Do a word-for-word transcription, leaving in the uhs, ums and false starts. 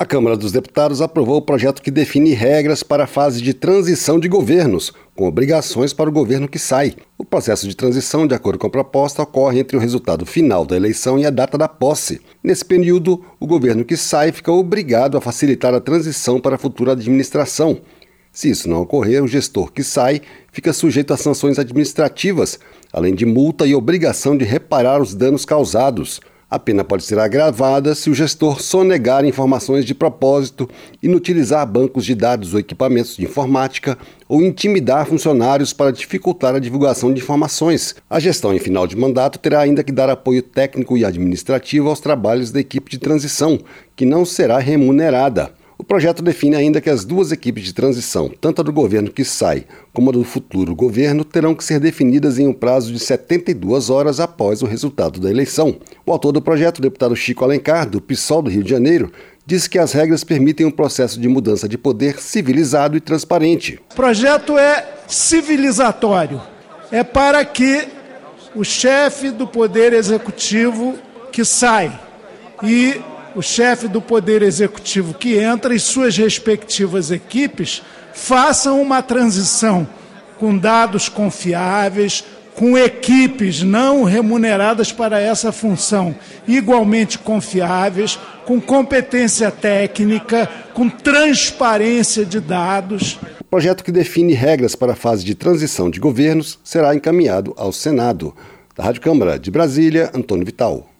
A Câmara dos Deputados aprovou o projeto que define regras para a fase de transição de governos, com obrigações para o governo que sai. O processo de transição, de acordo com a proposta, ocorre entre o resultado final da eleição e a data da posse. Nesse período, o governo que sai fica obrigado a facilitar a transição para a futura administração. Se isso não ocorrer, o gestor que sai fica sujeito a sanções administrativas, além de multa e obrigação de reparar os danos causados. A pena pode ser agravada se o gestor sonegar informações de propósito, inutilizar bancos de dados ou equipamentos de informática ou intimidar funcionários para dificultar a divulgação de informações. A gestão em final de mandato terá ainda que dar apoio técnico e administrativo aos trabalhos da equipe de transição, que não será remunerada. O projeto define ainda que as duas equipes de transição, tanto a do governo que sai como a do futuro governo, terão que ser definidas em um prazo de setenta e duas horas após o resultado da eleição. O autor do projeto, o deputado Chico Alencar, do PSOL do Rio de Janeiro, disse que as regras permitem um processo de mudança de poder civilizado e transparente. O projeto é civilizatório. É para que o chefe do Poder Executivo que sai e o chefe do Poder Executivo que entra e suas respectivas equipes façam uma transição com dados confiáveis, com equipes não remuneradas para essa função, igualmente confiáveis, com competência técnica, com transparência de dados. O projeto que define regras para a fase de transição de governos será encaminhado ao Senado. Da Rádio Câmara de Brasília, Antônio Vital.